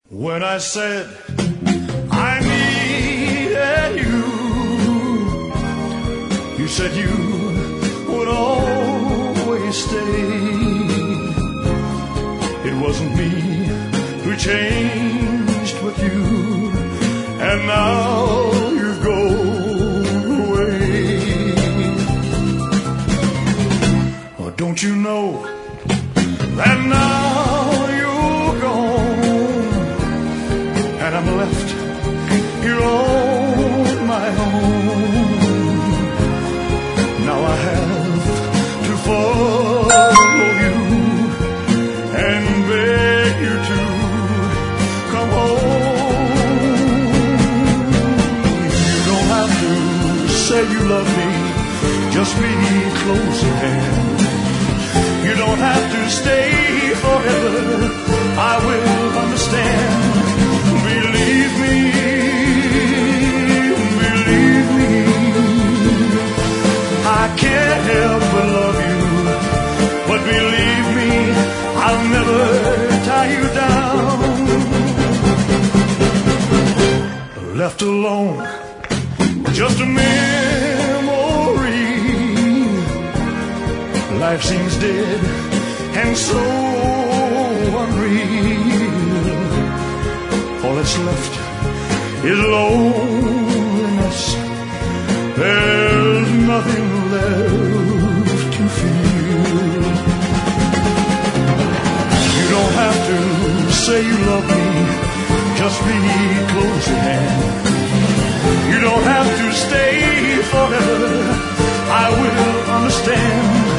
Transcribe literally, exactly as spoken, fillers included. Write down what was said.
When I said I needed you, you said you would always stay. It wasn't me who changed but you, and now you've gone away. Oh, don't you know that now you're gone, and I'm left here on my own. Now I have to follow you and beg you to come home. You don't have to say you love me, just be close at hand. You don't have to stay forever, I will understand. Believe me, believe me, I can't help but love you. But believe me, I'll never tie you down. Left alone, just a memory. Life seems dead and so unreal. All that's left is loneliness. There's nothing left to feel. You don't have to say you love me, just be close at hand. You don't have to stay forever, I will understand.